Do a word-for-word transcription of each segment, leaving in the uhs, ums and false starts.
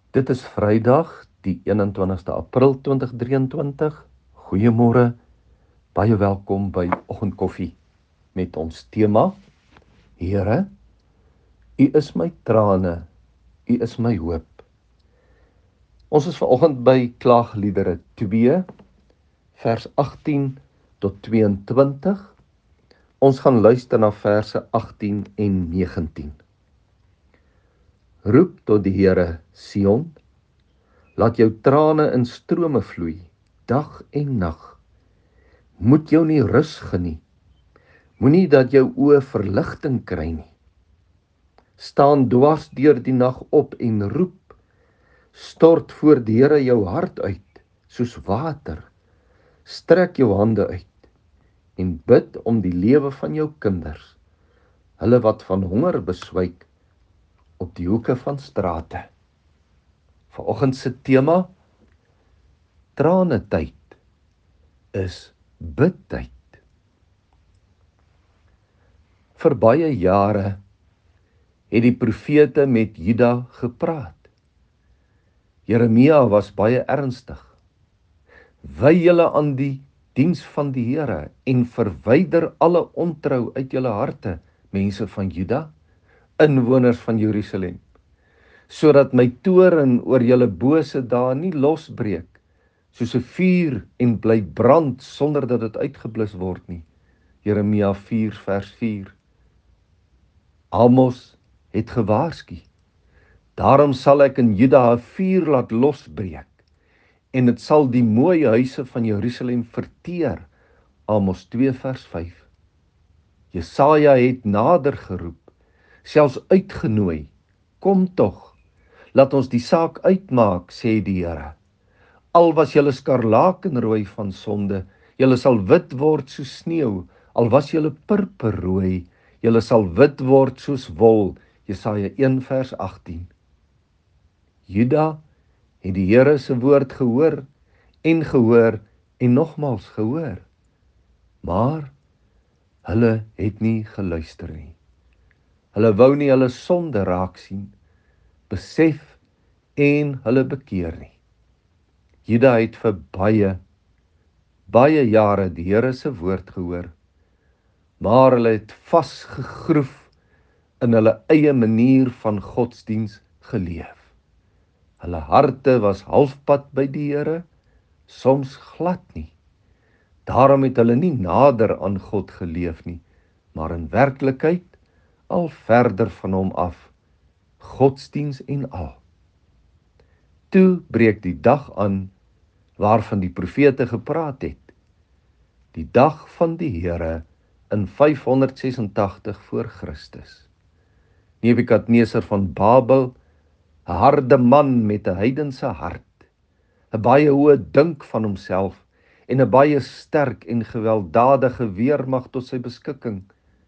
Dit is Vrydag, die eenentwintigste April tweeduisend drieëntwintig. Goeiemôre, baie welkom by Oggendkoffie met ons tema: Here, U is my trane, U is my hoop. Ons is vanoggend by Klaagliedere twee, vers agttien tot tweeëntwintig. Ons gaan luister na verse agttien en negentien. Roep tot die Here, Sion, laat jou trane in strome vloei, dag en nag. Moet jou nie rus geniet, moenie dat jou oë verligting kry nie. Staan dwars deur die nag op en roep, stort voor die Here jou hart uit, soos water. Strek jou hande uit en bid om die lewe van jou kinders, hulle wat van honger beswyk op die hoeke van strate. Vanoggend se tema: tranetyd is bidtyd. Vir baie jare het die profete met Juda gepraat. Jeremia was baie ernstig. Wy julle aan die diens van die Here en verwyder alle ontrou uit julle harte, mense van Juda, inwoners van Jerusalem, sodat my toorn oor julle bose dae nie losbreek, soos 'n vuur en bly brand sonder dat dit uitgeblus word nie. Jeremia vier vers vier. Amos het gewaarsku. Daarom sal ek in Juda 'n vuur laat losbreek, en dit sal die mooi huise van Jerusalem verteer. Amos twee vers vyf. Jesaja het nader geroep, selfs uitgenooi. Kom tog, laat ons die saak uitmaak, sê die Here. Al was julle skarlakenrooi van sonde, julle sal wit word soos sneeu. Al was julle purperrooi, julle sal wit word soos wol. Jesaja een vers agttien. Juda het die Here se woord gehoor en gehoor en nogmals gehoor, maar hulle het nie geluister nie. Hulle wou nie hulle sonde raak sien, besef en hulle bekeer nie. Juda het vir baie, baie jare die Here se woord gehoor, maar hulle het vasgegroef in hulle eie manier van godsdiens geleef. Hulle harte was halfpad by die Here, soms glad nie. Daarom het hulle nie nader aan God geleef nie, maar in werklikheid al verder van hom af, godsdiens en al. Toe breek die dag aan waarvan die profete gepraat het, die dag van die Here in vyfhonderdses-en-tagtig voor Christus. Nebukadneser van Babel, 'n harde man met 'n heidense hart, 'n baie hoë dink van homself en 'n baie sterk en gewelddadige weermag tot sy beskikking,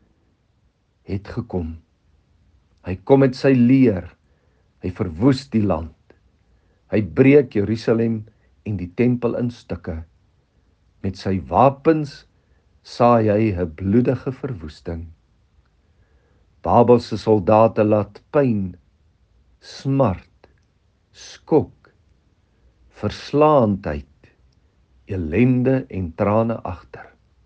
het gekom. Hy kom met sy leer, hy verwoes die land. Hy breek Jerusalem en die tempel in stukke. Met sy wapens saai hy 'n bloedige verwoesting. Babelse soldate laat pyn, smart, skok, verslaandheid, ellende en trane agter.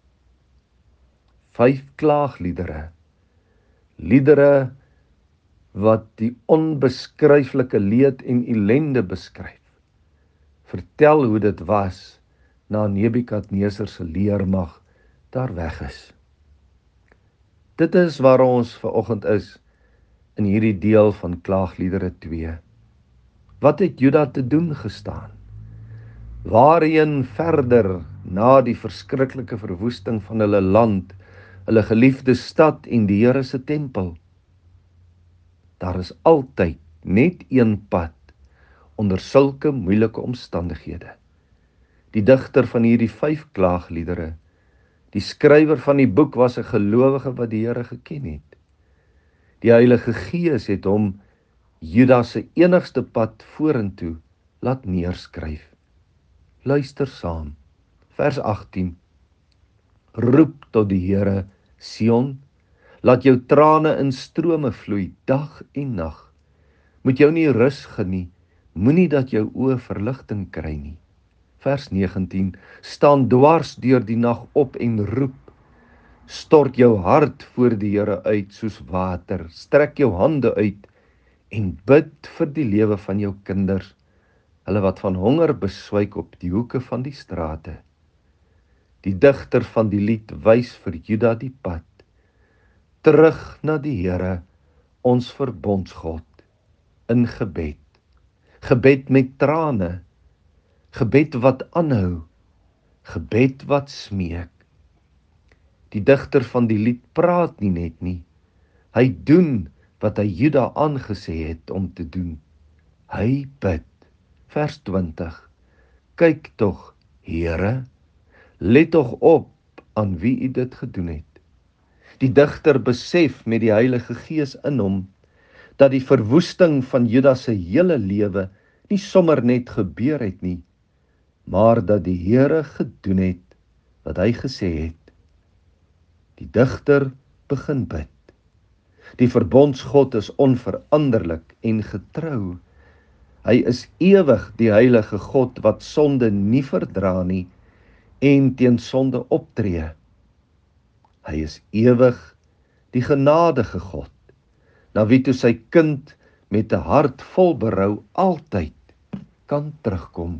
Vyf klaagliedere, liedere wat die onbeskryflike leed en ellende beskryf, vertel hoe dit was na Nebukadneser se leermag daar weg is. Dit is waar ons vanoggend is in hierdie deel van Klaagliedere twee. Wat het Juda te doen gestaan? Waarheen verder na die verskriklike verwoesting van hulle land, hulle geliefde stad en die Here se tempel? Daar is altyd net een pad onder sulke moeilike omstandighede. Die digter van hierdie vyf klaagliedere, die skrywer van die boek, was 'n gelowige wat die Here geken het. Die Heilige Gees het hom Juda se enigste pad vorentoe laat neerskryf. Luister saam, vers agttien. Roep tot die Here, Sion, laat jou trane in strome vloei, dag en nag. Moet jou nie rus geniet, Moenie dat jou oë verligting kry nie. Vers negentien, staan dwars deur die nag op en roep. Stort jou hart voor die Here uit soos water. Strek jou hande uit en bid vir die lewe van jou kinders, hulle wat van honger beswyk op die hoeke van die strate. Die digter van die lied wys vir Juda die pad, terug na die Here, ons verbondsgod, in gebed. Gebed met trane, gebed wat aanhou, gebed wat smeek. Die digter van die lied praat nie net nie, hy doen wat hy Juda aangesê het om te doen. Hy bid. Vers twintig, kyk tog, Here, let tog op aan wie u dit gedoen het. Die digter besef met die Heilige Gees in hom, dat die verwoesting van Juda se hele lewe nie sommer net gebeur het nie, maar dat die Here gedoen het wat hy gesê het. Die digter begin bid. Die verbondsgod is onveranderlik en getrou. Hy is ewig die heilige God wat sonde nie verdra nie en teen sonde optree. Hy is ewig die genadige God, na wie toe sy kind met 'n hart vol berou altyd kan terugkom.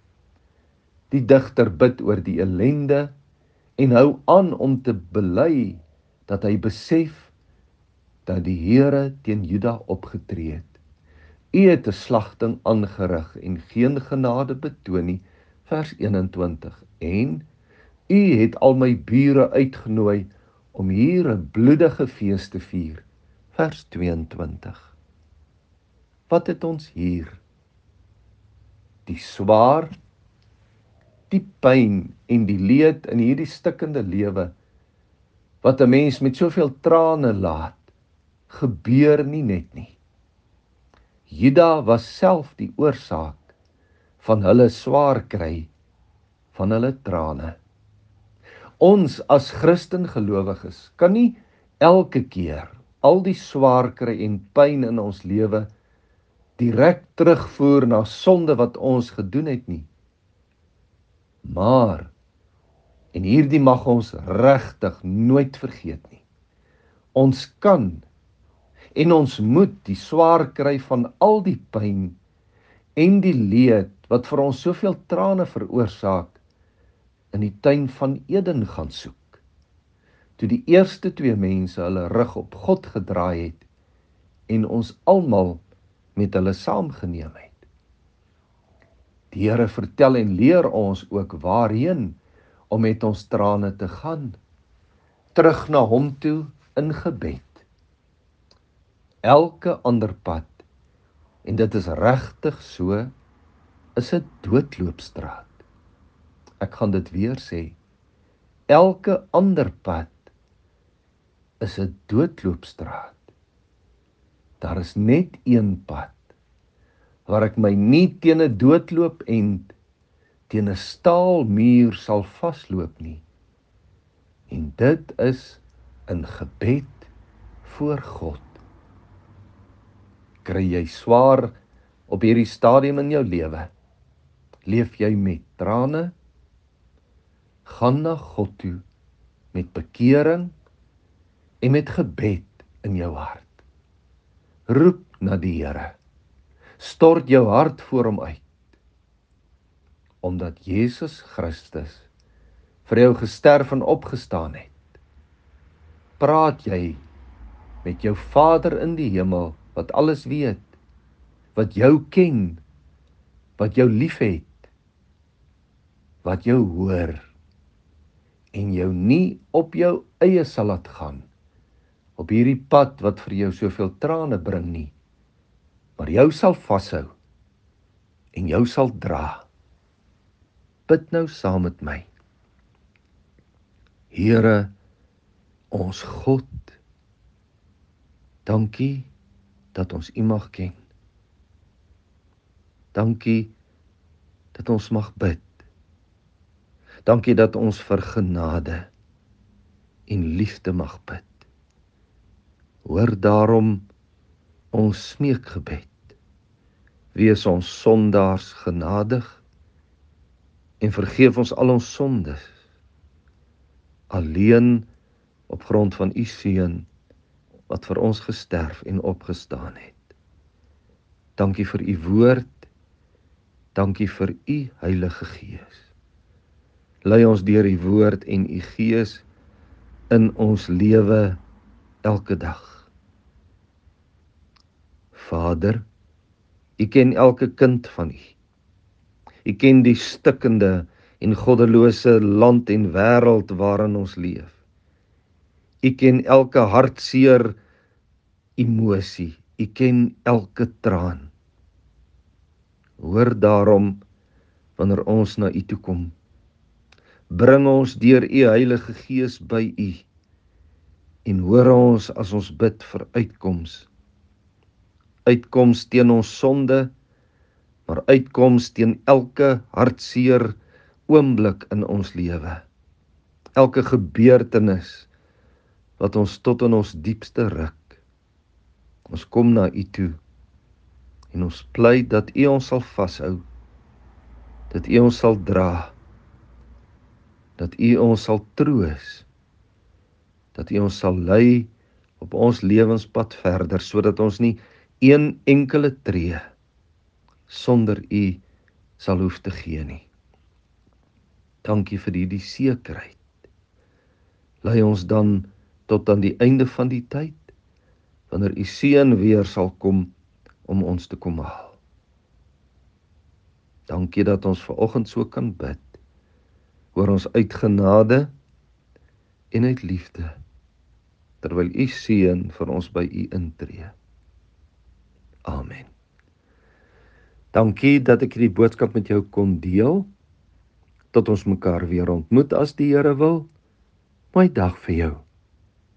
Die digter bid oor die ellende en hou aan om te bely dat hy besef dat die Here teen Juda opgetree het. U het 'n slagting aangerig en geen genade betoon nie, vers eenentwintig, en u het al my bure uitgenooi om hier 'n bloedige fees te vier, vers tweeëntwintig. Wat het ons hier? Die swaar, die pyn en die leed in hierdie stikkende lewe, wat 'n mens met soveel trane laat, gebeur nie net nie. Juda was self die oorsaak van hulle swaar kry, van hulle trane. Ons as Christen gelowiges kan nie elke keer al die swaar kry en pyn in ons lewe direk terugvoer na sonde wat ons gedoen het nie. Maar, en hierdie mag ons regtig nooit vergeet nie, ons kan en ons moet die swaar kry van al die pyn en die leed wat vir ons soveel trane veroorsaak, in die tuin van Eden gaan soek, toe die eerste twee mense hulle rug op God gedraai het en ons almal met hulle saamgeneem het. Die Here vertel en leer ons ook waarheen om met ons trane te gaan, terug na hom toe in gebed. Elke ander pad, en dit is regtig so, is 'n doodloopstraat. Ek gaan dit weer sê, elke ander pad is 'n doodloopstraat. Daar is net een pad, waar ek my nie teen 'n doodloop en teen 'n staalmuur sal vasloop nie. En dit is in gebed voor God. Kry jy swaar op hierdie stadium in jou lewe? Leef jy met trane? Gaan na God toe met bekering en met gebed in jou hart. Roep na die Here. Stort jou hart voor hom uit. Omdat Jesus Christus vir jou gesterf en opgestaan het, praat jy met jou Vader in die hemel, wat alles weet, wat jou ken, wat jou liefhet, wat jou hoor, en jou nie op jou eie sal laat gaan, op hierdie pad wat vir jou soveel trane bring nie, maar jou sal vashou, en jou sal dra. Bid nou saam met my. Here, ons God, dankie dat ons U mag ken. Dankie dat ons mag bid. Dankie dat ons vir genade en liefde mag bid. Hoor daarom ons smeekgebed Wees ons sondaars genadig en vergeef ons al ons sondes, alleen op grond van u seun wat vir ons gesterf en opgestaan het. Dankie vir u woord, dankie vir u Heilige Gees. Lei ons deur u woord en u Gees in ons lewe elke dag. Vader, u ken elke kind van u. U ken die stikkende en goddelose land en wêreld waarin ons leef. U ken elke hartseer emosie, u ken elke traan. Hoor daarom wanneer ons na u toe kom. Bring ons deur u Heilige Gees by u en hoor ons as ons bid vir uitkoms. Uitkoms teen ons sonde, maar uitkoms teen elke hartseer oomblik in ons lewe. Elke gebeurtenis wat ons tot in ons diepste ruk. Ons kom na u toe en ons pleit dat u ons sal vashou, dat u ons sal dra, dat u ons sal troos, dat u ons sal lei op ons lewenspad verder, sodat ons nie een enkele tree sonder u sal hoef te gee nie. Dankie vir die, die sekerheid. Lei ons dan tot aan die einde van die tyd, wanneer u seun weer sal kom om ons te kom haal. Dankie dat ons vanoggend so kan bid, hoor ons uit genade en uit liefde, terwyl u seun vir ons by u intree. Amen. Dankie dat ek die boodskap met jou kon deel, tot ons mekaar weer ontmoet as die Here wil. Mooi dag vir jou.